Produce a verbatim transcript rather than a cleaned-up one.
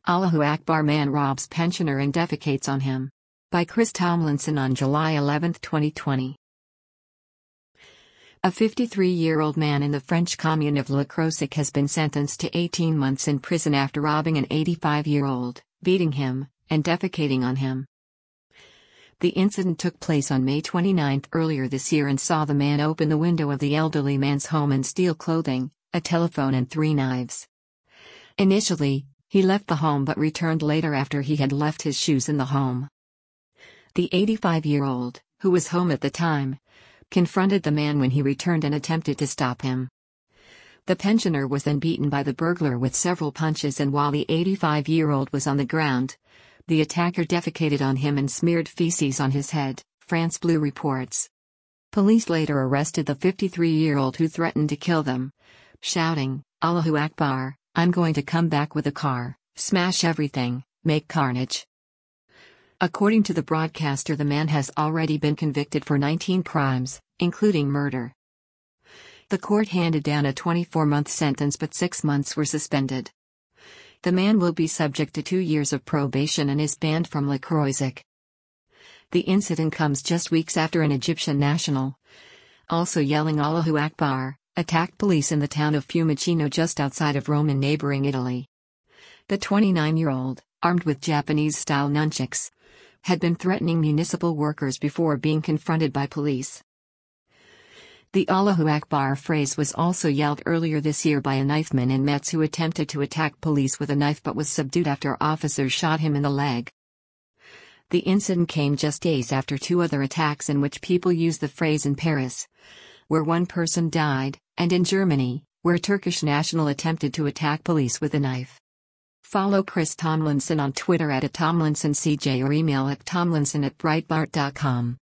Allahu Akbar man robs pensioner and defecates on him. By Chris Tomlinson on July eleventh, twenty twenty. A fifty-three-year-old man in the French commune of Le Croisic has been sentenced to eighteen months in prison after robbing an eighty-five-year-old, beating him, and defecating on him. The incident took place on May twenty-ninth earlier this year and saw the man open the window of the elderly man's home and steal clothing, a telephone and three knives. Initially, he left the home but returned later after he had left his shoes in the home. The eighty-five-year-old, who was home at the time, confronted the man when he returned and attempted to stop him. The pensioner was then beaten by the burglar with several punches, and while the eighty-five-year-old was on the ground, the attacker defecated on him and smeared feces on his head, France Bleu reports. Police later arrested the fifty-three-year-old who threatened to kill them, shouting, "Allahu Akbar, I'm going to come back with a car, smash everything, make carnage." According to the broadcaster, the man has already been convicted for nineteen crimes, including murder. The court handed down a twenty-four-month sentence, but six months were suspended. The man will be subject to two years of probation and is banned from Le Croisic. The incident comes just weeks after an Egyptian national, also yelling Allahu Akbar, attacked police in the town of Fiumicino just outside of Rome in neighboring Italy. The twenty-nine-year-old, armed with Japanese-style nunchucks, had been threatening municipal workers before being confronted by police. The Allahu Akbar phrase was also yelled earlier this year by a knifeman in Metz who attempted to attack police with a knife but was subdued after officers shot him in the leg. The incident came just days after two other attacks in which people used the phrase in Paris, where one person died, and in Germany, where a Turkish national attempted to attack police with a knife. Follow Chris Tomlinson on Twitter at Tomlinson C J or email at tomlinson at breitbart dot com.